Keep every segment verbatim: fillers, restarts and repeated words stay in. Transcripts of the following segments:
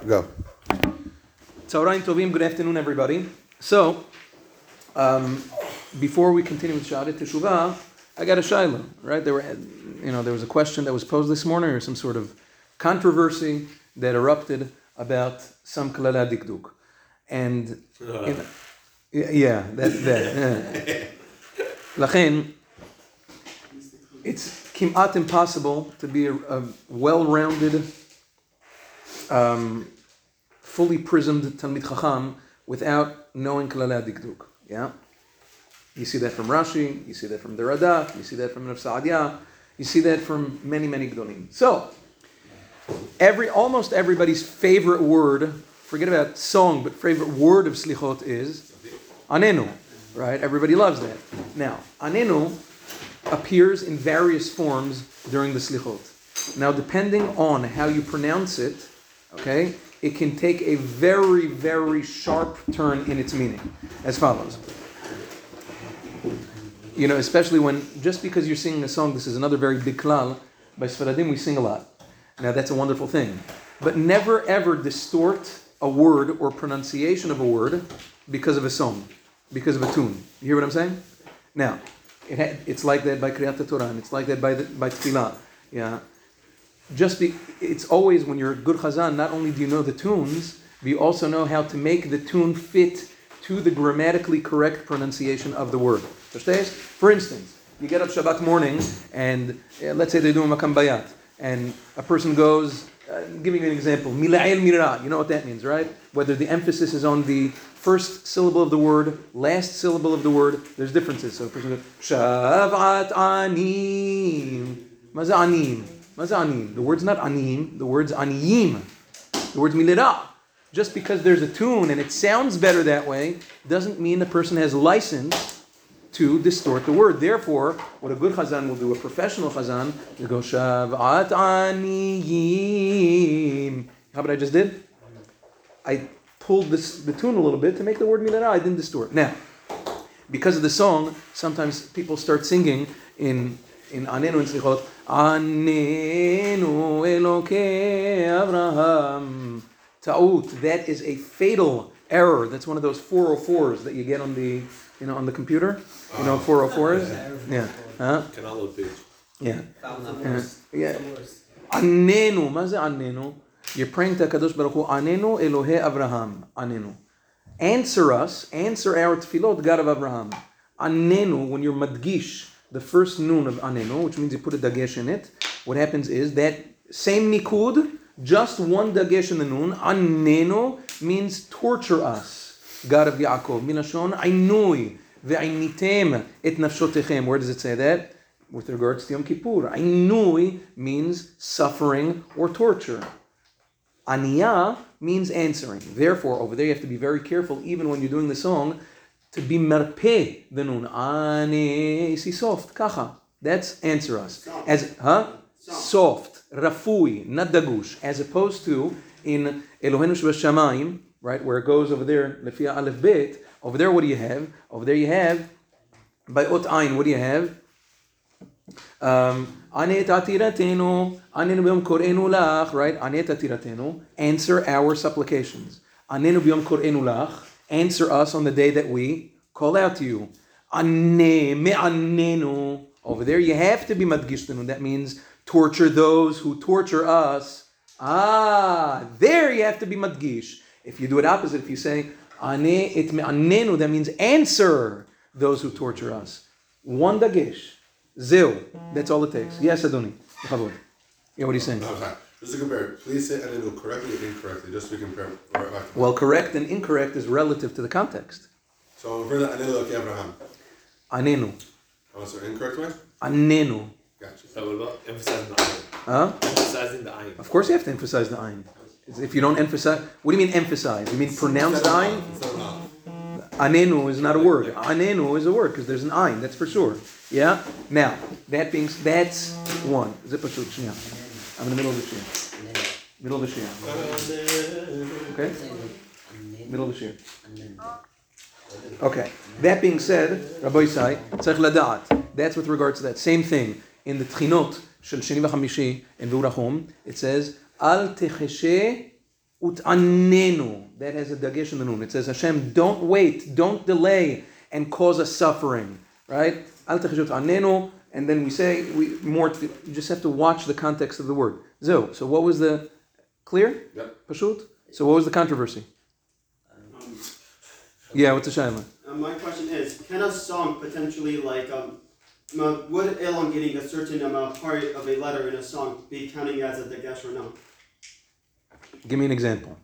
Go. Tzahorayim tovim, good afternoon, everybody. So, um, before we continue with Sha'aret Teshuvah, I got a shayla, right? There were, you know, there was a question that was posed this morning, or some sort of controversy that erupted about some kalala dikduk, and Uh. in, yeah, that that. Yeah. Lachen, it's kimat impossible to be a, a well-rounded, um, fully prismed Talmid Chacham without knowing Kalalei Dikduk. Yeah? You see that from Rashi, you see that from the Radak, you see that from Rav Saadia, you see that from many, many Gdolim. So, every almost everybody's favorite word, forget about song, but favorite word of Slichot is Anenu. Right? Everybody loves that. Now, Anenu appears in various forms during the Slichot. Now, depending on how you pronounce it, okay, it can take a very, very sharp turn in its meaning, as follows. You know, especially when, just because you're singing a song, this is another very big klal, by Sfaradim we sing a lot. Now, that's a wonderful thing. But never ever distort a word or pronunciation of a word because of a song, because of a tune. You hear what I'm saying? Now, it ha- it's like that by Kriyat Torah, and it's like that by the, by Tfilah. Yeah. Just be, it's always when you're a good chazan, not only do you know the tunes, but you also know how to make the tune fit to the grammatically correct pronunciation of the word. Verstehst? For instance, you get up Shabbat morning, and uh, let's say they're doing Makam Bayat, and a person goes, uh, giving you an example, Mila'el Mira, you know what that means, right? Whether the emphasis is on the first syllable of the word, last syllable of the word, there's differences. So a person goes, Shavat Anim. Maza Anim. Maza Anim. The word's not Anim, the word's Aniyim. The word's Milira. Just because there's a tune and it sounds better that way, doesn't mean the person has license to distort the word. Therefore, what a good chazan will do, a professional chazan, will go, Shavat Aniyim. How about I just did? I pulled this, the tune a little bit to make the word Milira. I didn't distort. Now, because of the song, sometimes people start singing in in Anenu and Slichot, Anenu Elokei Avraham. Ta'ut. That is a fatal error. That's one of those four oh fours that you get on the, you know, on the computer. You know what four oh four is? Yeah. Huh? Canal page. Yeah. Uh, yeah. Anenu. מה זה Anenu? You're praying to HaKadosh Baruch Hu, Anenu Elohei Avraham. Anenu. Answer us, answer our tefillot, God of Abraham. Anenu, when you're madgish, the first noon of Anenu, which means you put a dagesh in it, what happens is that same nikud, just one dagesh in the noon, Anenu means torture us, God of Yaakov. Milashon, Ainui, ve'ainitem et nafshotechem. Where does it say that? With regards to Yom Kippur. Ainui means suffering or torture. Aniyah means answering. Therefore, over there you have to be very careful, even when you're doing the song, to be merpeh the nun. Ani, see, soft, kacha. That's answer us. As, huh? Soft, rafui, not dagush. As opposed to in Eloheinu Shebashamayim, right, where it goes over there, lefia aleph bet, over there what do you have? Over there you have, by ot ayin, what do you have? Um, Anet atiratenu, anenu b'yom korenu lach, right? Anet atiratenu, answer our supplications. Anenu b'yom korenu lach, answer us on the day that we call out to you. Ane me'anenu, over there you have to be madgishtenu. That means torture those who torture us. Ah, there you have to be madgish. If you do it opposite, if you say ane et me'anenu, that means answer those who torture us. One dagesh. Zil. That's all it takes. Yes, Adoni. Yeah, what are you saying? No, sorry. Just to compare, please say Anenu correctly or incorrectly, just to compare. Right, well, correct and incorrect is relative to the context. So, for the Anenu Elokei Avraham. Anenu. Oh, so incorrect way? Anenu. Gotcha. So what about emphasizing the ayin? Huh? Emphasizing the ayin. Of course you have to emphasize the ayin. If you don't emphasize, what do you mean emphasize? You mean pronounce the ayin? Anenu is not a word. Anenu is a word because there's an ayin, that's for sure. Yeah? Now, that being, that's one. Zipashut, shnia. I'm in the middle of the shia. Middle of the shia. Okay? Middle of the shia. Okay. That being said, Rabbi Yisai, tzarich lada'at. That's with regards to that. Same thing. In the Tchinot shel Sheni v'Chamishi in V'urachom, it says, Al techeshe Ut'anenu, that has a dagesh in the nun. It says, Hashem, don't wait, don't delay and cause us suffering, right? Al techishut anenu, and then we say, we more. you just have to watch the context of the word. So, so what was the, clear? Yep. Pashut? So what was the controversy? Um, Yeah, what's the shayla? uh, my question is, can a song potentially like um, uh, would elongating a certain amount part of a letter in a song be counting as a dagesh or no? Give me an example.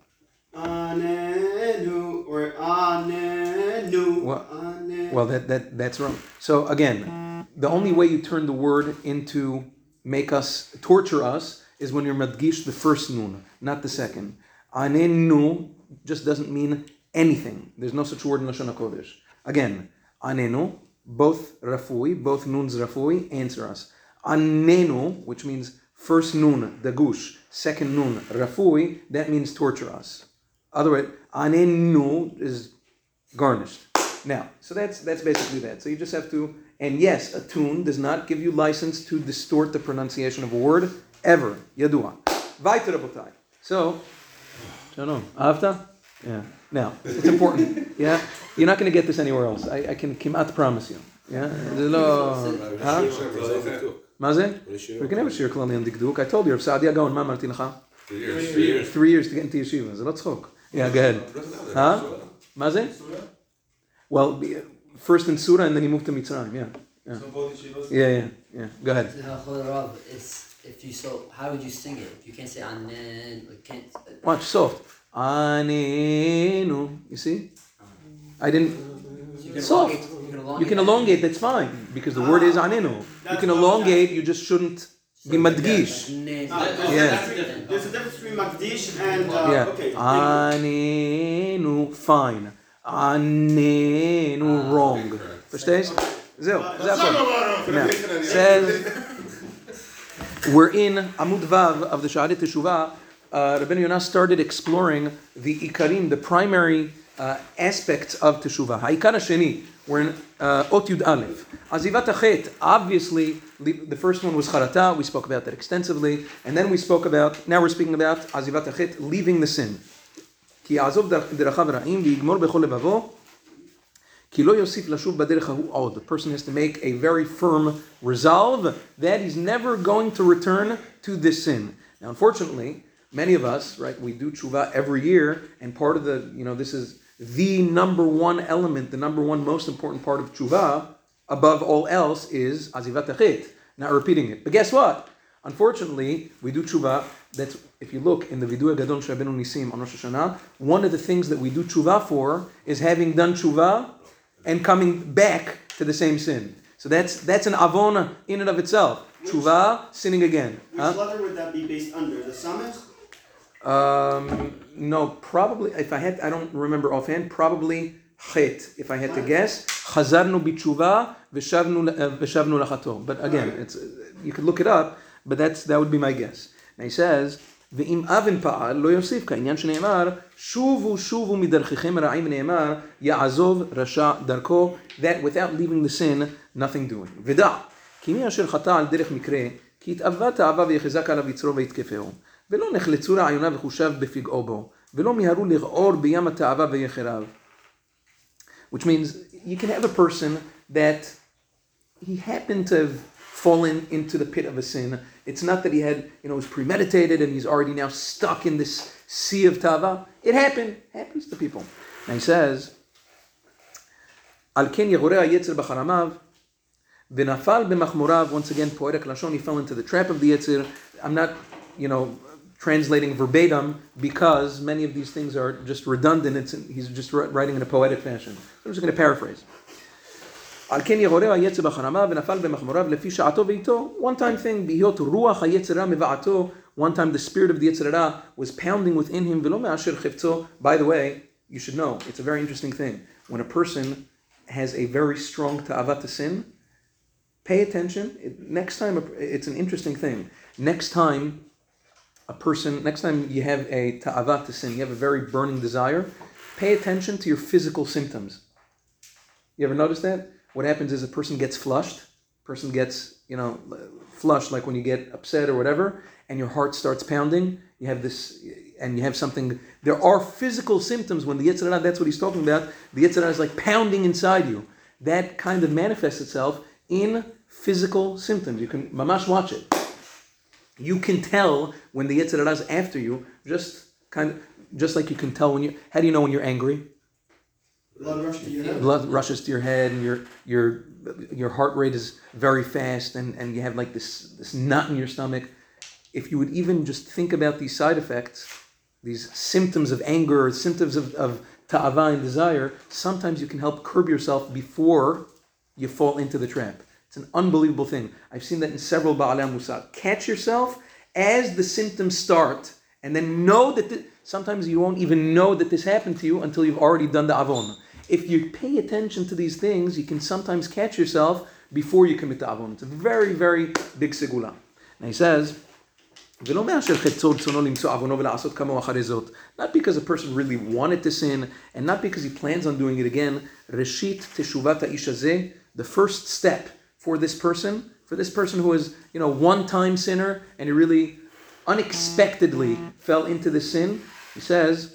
Anenu or anenu. Well- ane- Well, that, that that's wrong. So again, the only way you turn the word into make us, torture us, is when you're madgish the first nun, not the second. Anenu just doesn't mean anything. There's no such word in Lashon HaKodesh. Again, anenu, both rafui, both nuns rafui, answer us. Anenu, which means first nun, dagush, second nun, rafui, that means torture us. Otherwise, anenu is garnished. Now, so that's that's basically that. So you just have to, and yes, a tune does not give you license to distort the pronunciation of a word, ever. Yadua. Weiter, Rabotai. So, shalom. Avta? Yeah. Now, it's important. Yeah? You're not going to get this anywhere else. I, I can kimat promise you. Yeah? זה לא... אה? מה זה? We can have a shir כללי on דקדוק. I told you, רב סעדיה גאון, מה אמרתי לך? Three years. Three years. Three years to get into yeshiva. זה לא צחוק. Yeah, go ahead. Huh? מה זה? Well, be- first in Surah and then you move to Mitzrayim. Yeah. Yeah. Yeah, yeah, yeah. Go ahead. Rav, it's if you so how would you sing it? If you can't say anen, like can't. Watch, soft. Anenu. You see? I didn't. So you can Soft. elongate. You can elongate. You can elongate, that's fine. Because the word is anenu. You That's can what- elongate, you just shouldn't be madgish. Anen. Ah, there's, Yeah. a difference, there's a difference between Magdish and uh, Yeah. okay. Anenu, fine. Anenu, wrong. Incorrect. Verstehst? זהו, זה הכל. Now, Now, says, we're in Amud Vav of the Sha'arit Teshuvah. Uh, Rabbeinu Yonah started exploring the Ikarim, the primary uh, aspects of Teshuvah. Ha'ikar HaSheni, we're in uh, Ot Yud Aleph. Azivat HaChet, obviously, the first one was Charata, we spoke about that extensively, and then we spoke about, now we're speaking about Azivat HaChet, leaving the sin. כי יעזוב דרכיו רעים ויגמור בכל לבבו כי לא יוסיף לשוב בדרך ההוא עוד. The person has to make a very firm resolve that he's never going to return to this sin. Now, unfortunately, many of us, right, we do tshuva every year, and part of the, you know, this is the number one element, the number one most important part of tshuva, above all else, is azivat hachet, not repeating it. But guess what? Unfortunately, we do tshuva. That's, if you look in the Vidui Gadol Shabenu Nisim on Rosh Hashanah, one of the things that we do tshuva for is having done tshuva and coming back to the same sin. So that's that's an avona in and of itself. Tshuva, sinning again. Which Huh? letter would that be based under? The summit? Um, no, probably, if I had, I don't remember offhand, probably chet, if I had to guess. Chazarnu b'tshuva v'shavnu uh, v'shavnu lachato. But again, it's you could look it up, but that's that would be my guess. And he says, ואם אבן פעל, לא יוסיף, כעניין שנאמר, שובו שובו מדרכיכם הרעים, נאמר, יעזוב רשע דרכו, that without leaving the sin, nothing doing. ודע, כי מי אשר חטא על דרך מקרה, כי התאווה תאווה ויחזק עליו יצרו ויתקפהו, ולא נחלצו רעיונה וחושב בפגעו בו, ולא מיהרו לגעור בים התאווה ויחריו. Which means, you can have a person that he happened to have fallen into the pit of a sin. It's not that he had, you know, it was premeditated and he's already now stuck in this sea of tava. It happened. Happens to people. And he says, Al ken yagoreh hayetzer b'charamav, v'nafal b'machmorav. Once again, poetic lashon, he fell into the trap of the yetzer. I'm not, you know, translating verbatim because many of these things are just redundant. It's, he's just writing in a poetic fashion. So I'm just going to paraphrase. על כן יגורר היצר בחרמה ונפל במחמוריו לפי שעתו ואיתו. One time thing, בהיות רוח היצר הרע מבעתו. One time the spirit of the יצר הרע was pounding within him ולא מאשר חפצו. By the way, you should know, it's a very interesting thing. When a person has a very strong ta'avat to sin, pay attention. It, next time, it's an interesting thing. Next time, a person, next time you have a ta'avat to sin, you have a very burning desire, pay attention to your physical symptoms. You ever notice that? What happens is a person gets flushed, person gets, you know, flushed like when you get upset or whatever, and your heart starts pounding. You have this, and you have something, there are physical symptoms when the Yetzer Hara, that's what he's talking about, the Yetzer Hara is like pounding inside you. That kind of manifests itself in physical symptoms. You can mamash watch it. You can tell when the Yetzer Hara is after you, just kind of, just like you can tell when you, how do you know when you're angry? Blood rush to your head. Blood rushes to your head, and your your your heart rate is very fast, and, and you have like this, this knot in your stomach. If you would even just think about these side effects, these symptoms of anger, or symptoms of, of ta'ava and desire, sometimes you can help curb yourself before you fall into the trap. It's an unbelievable thing. I've seen that in several Ba'alei Musar. Catch yourself as the symptoms start, and then know that the, sometimes you won't even know that this happened to you until you've already done the avon. If you pay attention to these things, you can sometimes catch yourself before you commit the avon. It's a very, very big segula. Now he says, not because a person really wanted to sin, and not because he plans on doing it again. Reshit teshuvat ha'ish hazeh, the first step for this person, for this person who is, you know, one-time sinner, and he really unexpectedly fell into the sin. He says,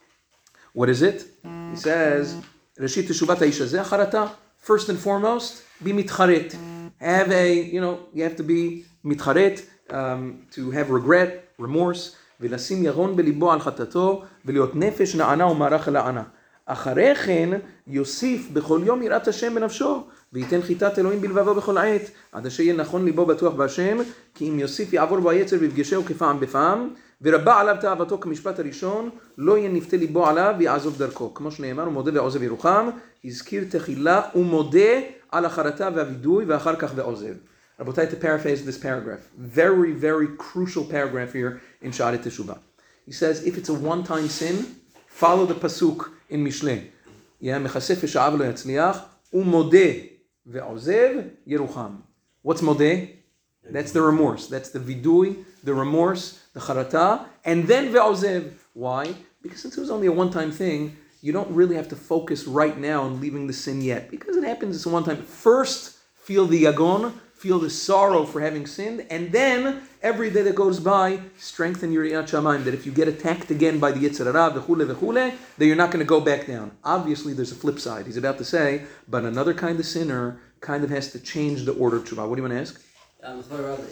what is it? He says, Reshit teshuvat ha'ish hazeh charata. First and foremost, be mitcharet. Have a, you know, you have to be mitcharet. Um, to have regret, remorse, ולשים ירון בליבו על חטאתו, ולהיות נפש נענה ומערך לענה. אחרי כן יוסיף בכל יום יראת השם בנפשו, וייתן חיטת אלוהים בלבבו בכל עת, עד אשר יהיה נכון ליבו בטוח בהשם, כי אם יוסיף יעבור בו היצר ויפגשהו כפעם בפעם, ורבה עליו תאוותו כמשפט הראשון, לא יהיה נפתה ליבו עליו ויעזוב דרכו. כמו שנאמר, הוא מודה ועוזב ירוחם, הזכיר תחילה ומודה על החרטה והווידוי, ואחר כך ועוזב. Rabotai, to paraphrase this paragraph, very, very crucial paragraph here in Sha'arei Teshuvah. He says, if it's a one-time sin, follow the pasuk in Mishlei. Yeah, mechasef v'sha'av lo yatzliach, u'modeh ve'ozev yerucham. What's modeh? That's the remorse. That's the vidui, the remorse, the charata, and then ve'ozev. Why? Because since it was only a one-time thing, you don't really have to focus right now on leaving the sin yet. Because it happens, it's a one-time. First, feel the yagon, feel the sorrow for having sinned, and then every day that goes by, strengthen your Yirat Shamayim, that if you get attacked again by the Yetzer Hara, v'chule v'chule, that you're not going to go back down. Obviously, there's a flip side. He's about to say, but another kind of sinner kind of has to change the order of Tshuva. What do you want to ask? Um,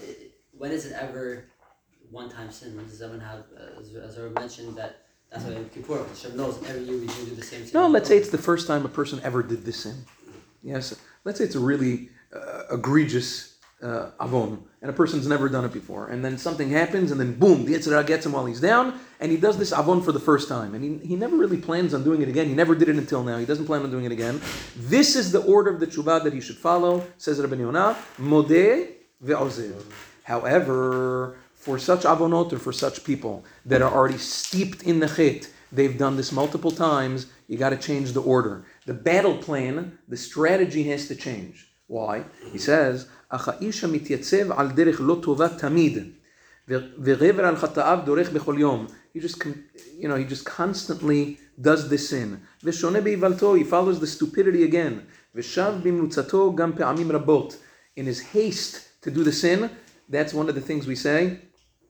when is it ever one-time sin? When does someone have, uh, as, as I mentioned, that that's why in Kippur, Hashem knows every year we do the same sin. No, let's say it's the first time a person ever did this sin. Yes, let's say it's a really uh, egregious uh, avon, and a person's never done it before, and then something happens, and then boom, the Yetzer Hara gets him while he's down, and he does this avon for the first time, and he, he never really plans on doing it again. He never did it until now. He doesn't plan on doing it again. This is the order of the tshuva that he should follow, says Rabbi Yonah, modeh ve'ozev. However, for such avonot, or for such people that are already steeped in the chet, they've done this multiple times, you got to change the order. The battle plan, the strategy has to change. Why? He says, "Acha isha mityatzeb al derech lo tova tamid, ve'rever al chata'av dorech bechol yom." He just, you know, he just constantly does this sin. Ve'shoneh beivalto, he follows the stupidity again. Ve'shav bimnutzato gam pe'amim rabot. In his haste to do the sin, that's one of the things we say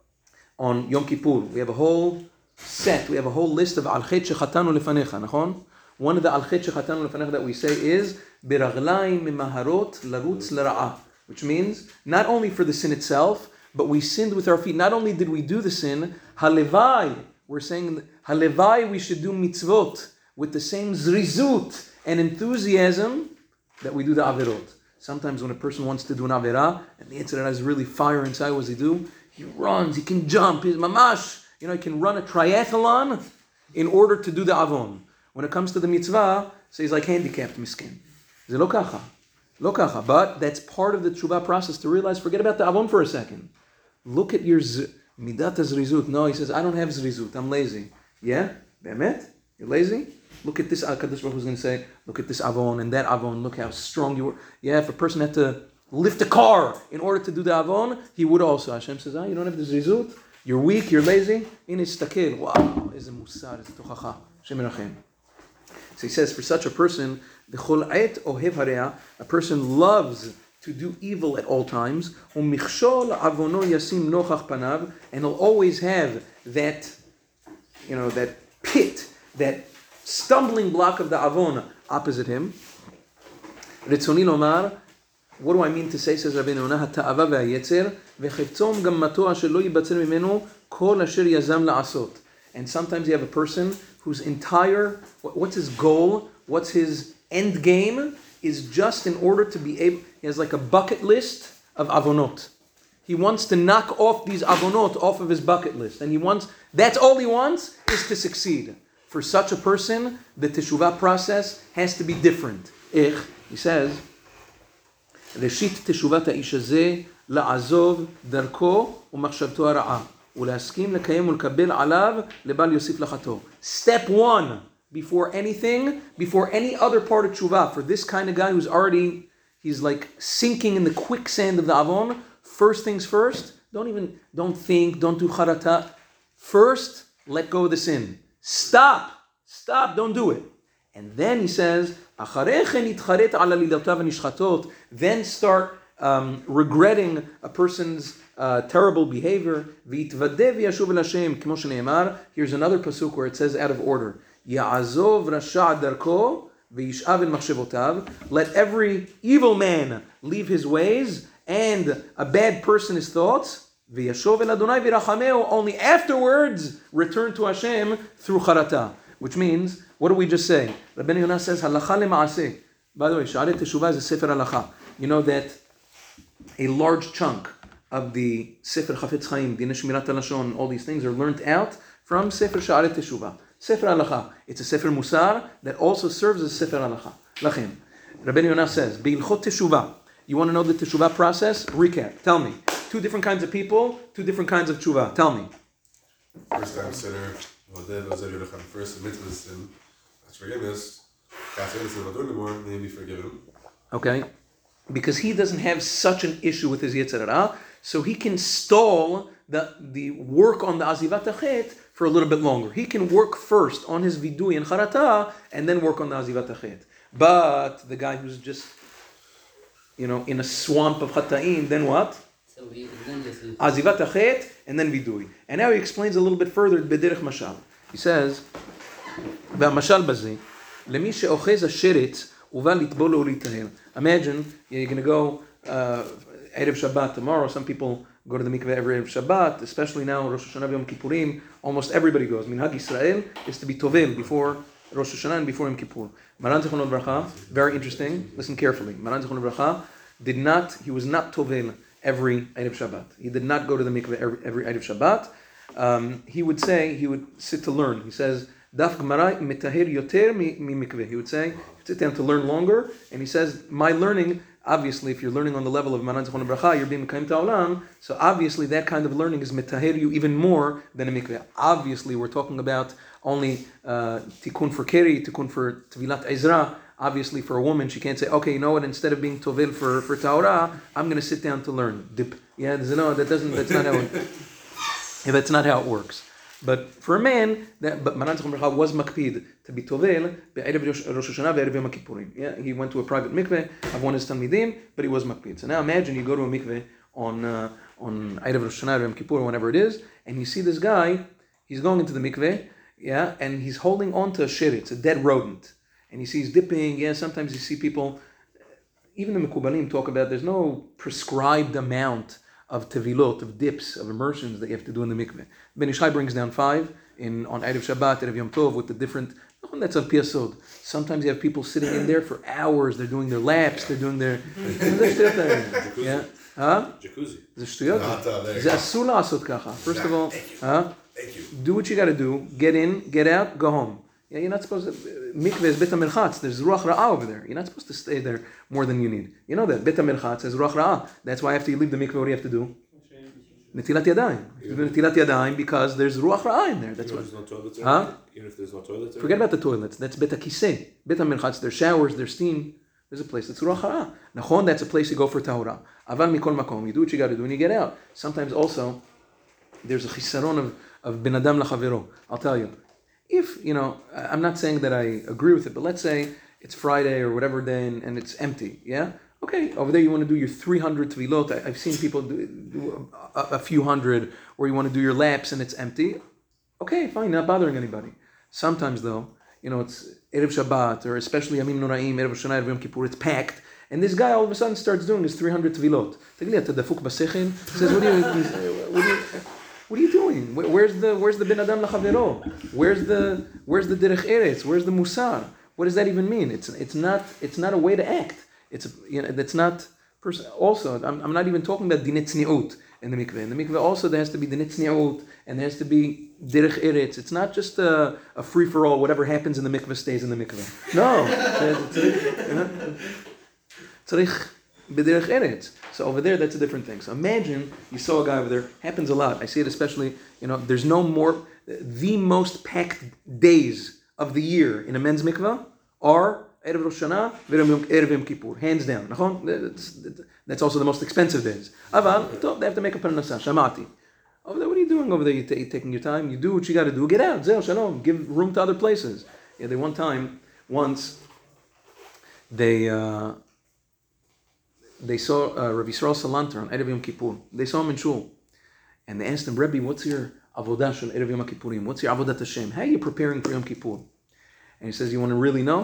on Yom Kippur. We have a whole set, we have a whole list of al chet shechatanu lefanecha, nachon? One of the al chet shechatanu lefanecha that we say is biraglaim mimaharot larutz l'ra'ah, which means not only for the sin itself, but we sinned with our feet. Not only did we do the sin, halevai, we're saying halevai, we should do mitzvot with the same zrizut and enthusiasm that we do the averot. Sometimes when a person wants to do an averah and the Yetzer Hara is really fire inside, what does he do? He runs, he can jump, he's mamash. You know, he can run a triathlon in order to do the avon. When it comes to the mitzvah, so he's like handicapped, miskin. Ze lo kacha. Lo kacha. But that's part of the tshuva process to realize, forget about the avon for a second. Look at your z- midat zrizut. No, he says, I don't have zrizut, I'm lazy. Yeah? Be'emet? You're lazy? Look at this, HaKadosh Baruch Hu is going to say, look at this avon and that avon, look how strong you were. Yeah, if a person had to lift a car in order to do the avon, he would also. Hashem says, ah, you don't have the zrizut? You're weak, you're lazy? In istakel. Wow, is a musar, is a tochacha. Hashem erachem. So he says, for such a person, b'chol et ohev hareah, a person loves to do evil at all times, u'michshol avono yasim nochach panav, and he'll always have that you know, that pit, that stumbling block of the avon opposite him. רצוני לומר, what do I mean to say, says רבנו יונה, התאווה והיצר, וחפצו מגמתו אשר לא ייבצר ממנו כל אשר יזם לעשות. And sometimes you have a person whose entire, what's his goal, what's his end game, is just in order to be able, he has like a bucket list of avonot. He wants to knock off these avonot off of his bucket list. And he wants, that's all he wants, is to succeed. For such a person, the teshuvah process has to be different. Ich, he says, ראשית תשובת האיש הזה לעזוב דרכו ומחשבתו הרעה ולהסכים לקיים ולקבל עליו לבל יוסיף לחטוא. Step one, before anything, before any other part of teshuvah, for this kind of guy who's already, he's like sinking in the quicksand of the avon, first things first, don't even, don't think, don't do charata. First, let go of the sin. Stop, stop, don't do it. And then he says, then start um, regretting a person's uh, terrible behavior. Here's another pasuk where it says out of order, let every evil man leave his ways and a bad person his thoughts. Only afterwards return to Hashem through charata. Which means, what do we just say? Rabbeinu Yonah says, halacha lema'aseh. By the way, Sha'arei Teshuvah is a sefer halacha. You know that a large chunk of the Sefer Chafetz Chaim, Dinei Shmirat HaLashon, all these things are learnt out from Sefer Sha'arei Teshuvah. Sefer halacha. It's a Sefer Musar that also serves as Sefer halacha. Lachem. Rabbeinu Yonah says, Be'ilchot Teshuvah. You want to know the Teshuvah process? Recap. Tell me. Two different kinds of people, two different kinds of Teshuvah. Tell me. First time sinner. First admit to the sin, ask forgiveness, cast innocent, not do anymore, then be forgiven. Okay, because he doesn't have such an issue with his Yetzer Hara, so he can stall the, the work on the Azivat HaChet for a little bit longer. He can work first on his Vidui and Charata, and then work on the Azivat HaChet. But the guy who's just, you know, in a swamp of Chata'im, then what? So we, then yes, we, Azivat HaChet, and then Vidui. And now he explains a little bit further, B'derech Mashal. He says, והמשל בזה, למי שאוחז השרץ ובא לטבול או להיטהר. Imagine, you're going to go uh, Erev Shabbat tomorrow. Some people go to the mikveh every Erev Shabbat, especially now, Rosh Hashanah Yom Kippurim. Almost everybody goes. Minhag Yisrael is to be tovel before Rosh Hashanah and before Yom Kippur. Maran Zichron Livracha, very interesting, listen carefully. Maran Zichron Livracha did not, he was not tovel every Erev Shabbat. He did not go to the mikveh every, every Erev Shabbat. Um, he would say, he would sit to learn. He says, Daf Gemara metaher yoter mi mikveh. He would say, sit down to learn longer. And he says, my learning, obviously, if you're learning on the level of Maran Zichron Bracha, you're being Mekayim Ta'olam. So obviously, that kind of learning is metaher you even more than a mikveh. Obviously, we're talking about only uh, tikkun for keri, tikkun for Tevilat Ezra. Obviously, for a woman, she can't say, okay, you know what, instead of being tovel for, for Ta'orah, I'm going to sit down to learn. Dip. Yeah, no, that doesn't, that's not how it, yeah, that's not how it works. But for a man, that, but Maran Zichron Bracha was makpid to be tovel be'erev Rosh Hashanah ve'erev Yom Kippurim. Yeah, he went to a private mikveh of one of his talmidim, but he was makpid. So now imagine you go to a mikveh on uh, on erev Rosh Hashanah or Yom Kippur, whenever it is, and you see this guy, he's going into the mikveh, yeah, and he's holding on to a sheretz, a dead rodent, and you see he's dipping. Yeah, sometimes you see people, even the Mekubalim talk about there's no prescribed amount of tevilot, of dips, of immersions that you have to do in the mikveh. Ben Ish Chai brings down five in on Erev Shabbat, Erev Yom Tov, with the different, no, that's of Piyasod. Sometimes you have people sitting in there for hours, they're doing their laps, they're doing their... yeah? Huh? Jacuzzi. זה שטויות. זה אסור לעשות ככה. First of all, huh? do what you got to do, get in, get out, go home. Yeah, you're not supposed to, mikveh is bet ha-merchatz, there's ruach ra'ah over there. You're not supposed to stay there more than you need. You know that, bet ha-merchatz is ruach ra'ah. That's why after you leave the mikveh, what do you have to do? Netilat yadayim. You do netilat yadayim because there's ruach ra'ah in there. That's Even what. if there's no toilets Huh? Even if there's no toilets Forget about the toilets. That's bet ha-kiseh. Bet ha-merchatz, there's showers, there's steam. There's a place that's ruach ra'ah. Nachon, that's a place you go for tahora. Aval mikol makom. You do what you got to do and you get out. Sometimes also, there's a chisaron of, of ben adam lachavero. I'll tell you. If, you know, I'm not saying that I agree with it, but let's say it's Friday or whatever day and, and it's empty, yeah? Okay, over there you want to do your three hundred tevilot. I, I've seen people do, do a, a few hundred, or you want to do your laps and it's empty. Okay, fine, not bothering anybody. Sometimes though, you know, it's Erev Shabbat, or especially Yamim Noraim, Erev Shana, Erev Yom Kippur, it's packed. And this guy all of a sudden starts doing his three hundred tevilot. He says, what are you, what are you, what are you doing? Where's the, where's the Ben Adam Lachavero? Where's the, where's the Derech Eretz? Where's the Musar? What does that even mean? It's, it's not, it's not a way to act. It's, you know, it's not, pers- also, I'm, I'm not even talking about Dinei Tzniut in the mikveh. In the mikveh also there has to be Dinei Tzniut, and there has to be Derech Eretz. It's not just a, a free-for-all, whatever happens in the mikveh stays in the mikveh. No. Tzarich b'derech eretz. So over there, that's a different thing. So imagine you saw a guy over there. Happens a lot. I see it especially. You know, there's no more. The most packed days of the year in a men's mikvah are Erev Rosh Hashanah, Erev Yom Kippur, hands down. That's, that's also the most expensive days. Aval, they have to make a parnasa. Shamati. Over there, what are you doing over there? You're, t- you're taking your time. You do what you got to do. Get out. Zeh shalom. Give room to other places. Yeah, they one time, once, they. Uh, They saw uh, Rabbi Yisrael Salanter on Erev Yom Kippur. They saw him in shul. And they asked him, Rabbi, what's your avodah shel Erev Yom Kippurim? What's your avodat Hashem? How are you preparing for Yom Kippur? And he says, you want to really know?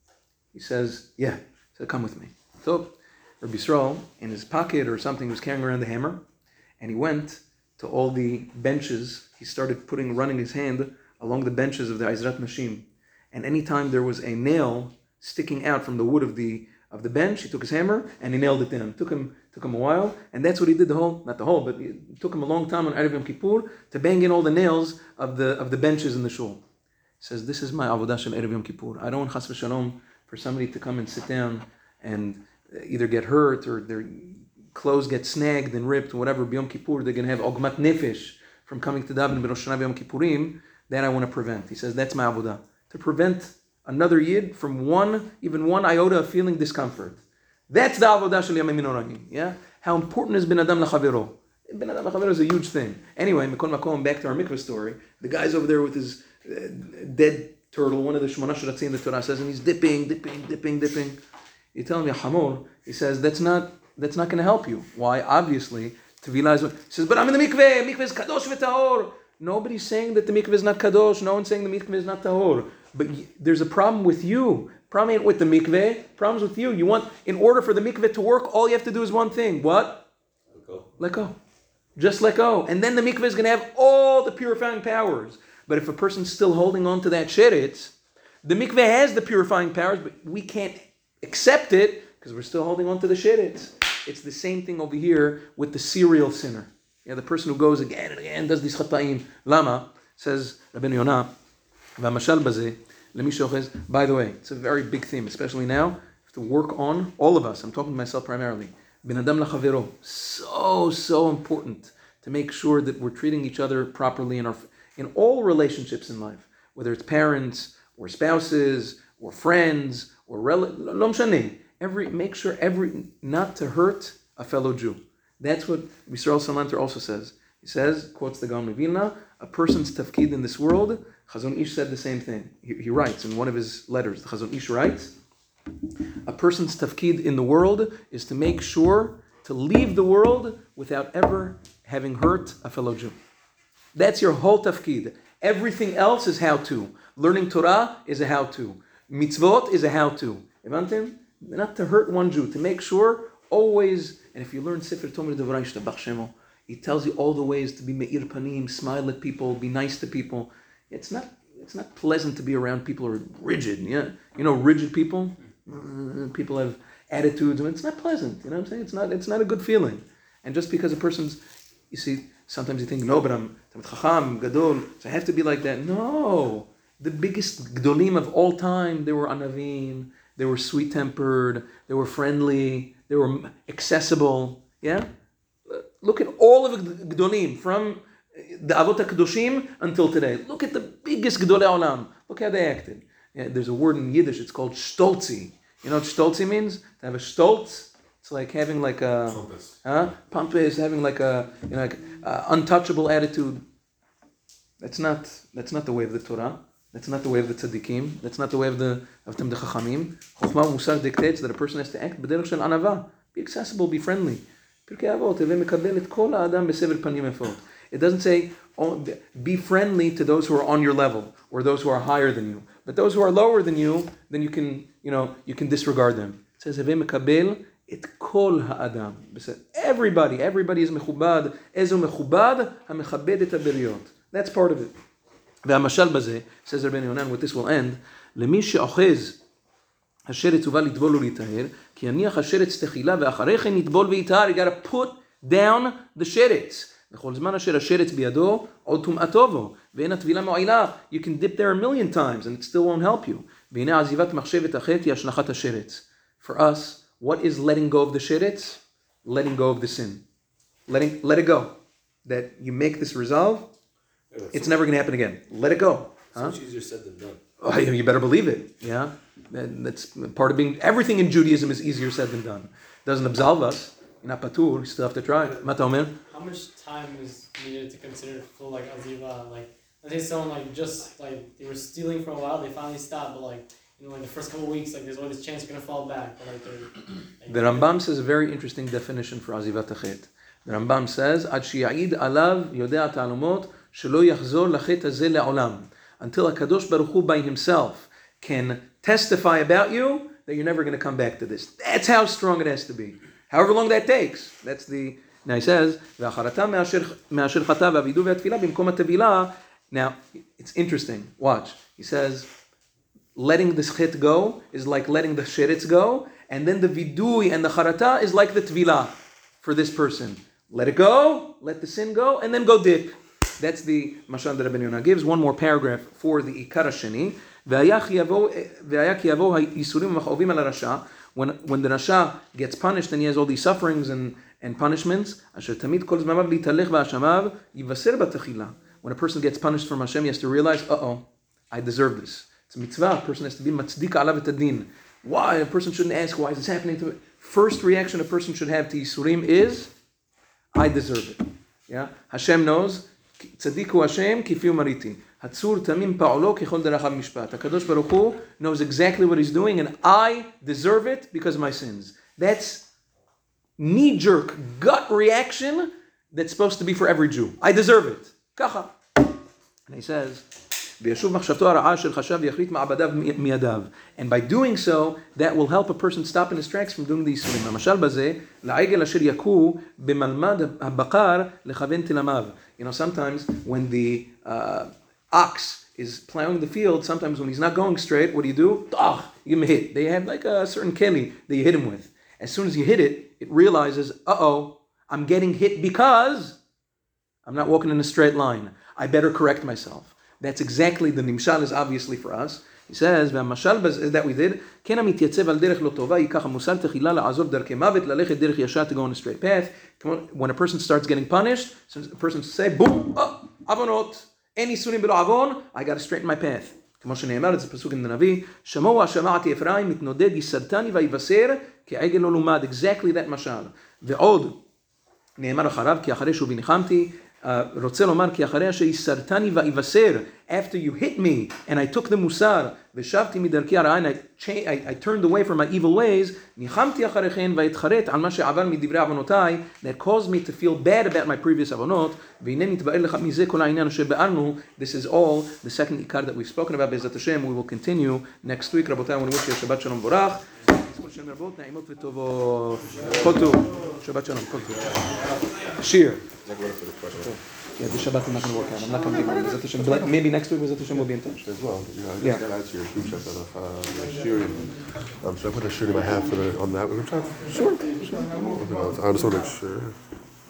He says, yeah. He said, come with me. So Rabbi Yisrael, in his pocket or something, was carrying around the hammer. And he went to all the benches. He started putting, running his hand along the benches of the Ezrat Nashim. And anytime there was a nail sticking out from the wood of the of the bench, he took his hammer and he nailed it in. Took him took him a while, and that's what he did the whole, not the whole, but it took him a long time on Erev Yom Kippur to bang in all the nails of the of the benches in the shul. He says, this is my avodah shel Erev Yom Kippur. I don't want chas v'shalom for somebody to come and sit down and either get hurt or their clothes get snagged and ripped or whatever. B'Yom Kippur, they're going to have ogmat nefesh from coming to daven b'Rosh Hashanah b'Yom Kippurim. That I want to prevent. He says, that's my avodah. To prevent another yid from one, even one iota of feeling discomfort. That's the avodah shel Yamim Noraim. Yeah? How important is Ben Adam Lachavero? Ben Adam Lachavero is a huge thing. Anyway, Mikol Makom, back to our mikveh story. The guy's over there with his uh, dead turtle, one of the Shemona Shiratzim the Torah says, and he's dipping, dipping, dipping, dipping. You tell him, Hamor, he says, that's not, that's not going to help you. Why? Obviously, Tevilah is, he says, but I'm in the mikveh, mikveh is kadosh v'tahor. Nobody's saying that the mikveh is not kadosh. No one's saying the mikveh is not tahor. But there's a problem with you. Problem ain't with the mikveh. Problem's with you. You want, in order for the mikveh to work, all you have to do is one thing. What? Let go. Let go. Just let go. And then the mikveh is going to have all the purifying powers. But if a person's still holding on to that sheretz, the mikveh has the purifying powers, but we can't accept it because we're still holding on to the sheretz. It's the same thing over here with the serial sinner. Yeah, the person who goes again and again, does these chata'im. Lama, says Rabbeinu Yonah, v'hamashal bazeh, lemí she'ochez. By the way, it's a very big theme, especially now. We have to work on, all of us, I'm talking to myself primarily, Ben Adam Lachavero. So, so important to make sure that we're treating each other properly in our in all relationships in life, whether it's parents, or spouses, or friends, or relatives, lo mshane. Every, make sure every, not to hurt a fellow Jew. That's what Yisrael Salanter also says. He says, quotes the Gaon Vilna, a person's tafkid in this world, Chazon Ish said the same thing. He, he writes in one of his letters, the Chazon Ish writes, a person's tafkid in the world is to make sure to leave the world without ever having hurt a fellow Jew. That's your whole tafkid. Everything else is how-to. Learning Torah is a how-to. Mitzvot is a how-to. Evantim? Not to hurt one Jew, to make sure always, and if you learn Sefer Tomer Devarai Shtabach Shemo, he tells you all the ways to be me'ir panim, smile at people, be nice to people. It's not it's not pleasant to be around people who are rigid. Yeah, you know, rigid people. People have attitudes, and it's not pleasant. You know what I'm saying? It's not it's not a good feeling. And just because a person's, you see, sometimes you think, no, but I'm chacham, gadol, so I have to be like that. No, the biggest gdolim of all time, they were anavim, they were sweet-tempered, they were friendly, they were accessible. Yeah. Look at all of the Gdolim, from the Avot HaKadoshim until today. Look at the biggest Gdolei Olam. Look how they acted. Yeah, there's a word in Yiddish, it's called stolzi. You know what stolzi means? To have a stolz, it's like having like a... Pompous. Huh? Pompous, having like a, you know, like uh, untouchable attitude. That's not, that's not the way of the Torah. That's not the way of the tzaddikim. That's not the way of the of Tamdei Chachamim. Chokhmah Musar dictates that a person has to act b'derech shel anava. Be accessible, be friendly. It doesn't say, be friendly to those who are on your level or those who are higher than you. But those who are lower than you, then you can, you know, you can disregard them. It says, "Heve mekabel et kol ha'adam." Everybody, everybody is mechubad. Ezo mechubad hamechabed et haberiyot. That's part of it. והמשל בזה, says Rabbeinu Yonan, with this will end, למי שאוחז השרץ ובא לטבול ולהיטהר, כי יניח השרץ תחילה ואחרי כן יטבול ויטהר. You gotta put down the שרץ. וכל זמן אשר השרץ בידו, עוד טומאתו בו, ואין הטבילה מועילה. You can dip there a million times and it still won't help you. והנה עזיבת מחשבת החטא היא השלכת השרץ. For us, what is letting go of the שרץ? Letting go of the sin. Letting, let it go. That you make this resolve, it's never going to happen again. Let it go. So Huh? much easier said than done. Oh, you better believe it. Yeah, that, that's part of being. Everything in Judaism is easier said than done. Doesn't absolve us. You're not patur. You still have to try. Mata Omer? How much time is needed to consider full like aziva? Like, let's say someone like just like they were stealing for a while, they finally stopped, but like you know, like the first couple of weeks, like there's always a chance you're gonna fall back. But like, like The Rambam says a very interesting definition for azivat hachet. The Rambam says, "Ad sheya'id alav yodea ta'alumot shelo yachzor lachet hazeh le'olam." Until HaKadosh Baruch Hu by himself can testify about you that you're never going to come back to this. That's how strong it has to be. However long that takes. That's the... Now he says, "V'acharata me'asher chata v'avidu ve'atfila b'mkom ha'tevila." Now, it's interesting. Watch. He says, letting the chet go is like letting the sheretz go, and then the vidui and the charata is like the tvila for this person. Let it go, let the sin go, and then go dip. That's the mashal that Rabbeinu Yonah gives. One more paragraph for the ikar hasheni. When when the rasha gets punished and he has all these sufferings and, and punishments, when a person gets punished from Hashem, he has to realize, uh-oh, I deserve this. It's a mitzvah. A person has to be matzdika alav et adin. Why? A person shouldn't ask, why is this happening to me? First reaction a person should have to Yisurim is, I deserve it. Yeah? Hashem knows, tzadiku Hashem kifiu mariti. Hatzur tamim pa'olo kichol derachav mishpat. HaKadosh Baruch Hu knows exactly what he's doing, and I deserve it because of my sins. That's knee-jerk gut reaction that's supposed to be for every Jew. I deserve it. Kacha. And he says, and by doing so, that will help a person stop in his tracks from doing these things. You know, sometimes when the uh, ox is plowing the field, sometimes when he's not going straight, what do you do? Oh, you give him a hit. They have like a certain keli that you hit him with. As soon as you hit it, it realizes, uh-oh, I'm getting hit because I'm not walking in a straight line. I better correct myself. That's exactly the nimshal is obviously for us. He says, והמשל that we did, כן המתייצב על דרך לא טובה, ייקח המוסר תחילה לעזוב דרכי מוות, ללכת דרך ישר to go on a straight path. When a person starts getting punished, a person say, boom, oh, avonot, אין איסורים בלא עוון, I got to straighten my path. כמו שנאמר, זה פסוק in the נביא, שמוע שמעתי אפרים, מתנודד יסרתני ויבשר, כעגל לא לומד. Exactly that משל. ועוד, נאמר אחריו, כי אחרי שהוא בניחמתי, רוצה לומר כי אחרי שיסרתני ויבשר, after you hit me and I took the musar ושבתי מדרכי הרעה and I, I, I turned away from my evil ways, ניחמתי אחריכן והתחרט על מה שעבר מדברי עוונותיי, that caused me to feel bad about my previous עוונות, והנה נתבאר לך מזה כל העניין אשר בארנו. This is all the second ikar that we've spoken about בעזרת השם. We will continue next week. רבותיי, אני wish you שבת שלום מבורך, כל שנים רבות, נעימות וטובות, כל טוב, שבת שלום, כל טוב. שיר. Not going for the question. Yeah, the Shabbat is not going to work out. I'm not going to be on Bezat Hashem. But maybe next week Bezat Hashem will be in touch. As well, you know, I just Yeah. got out to your group chat of uh, shirim. Um, should I put a shirim I have for the, on that group chat? Sure. I just want to make sure.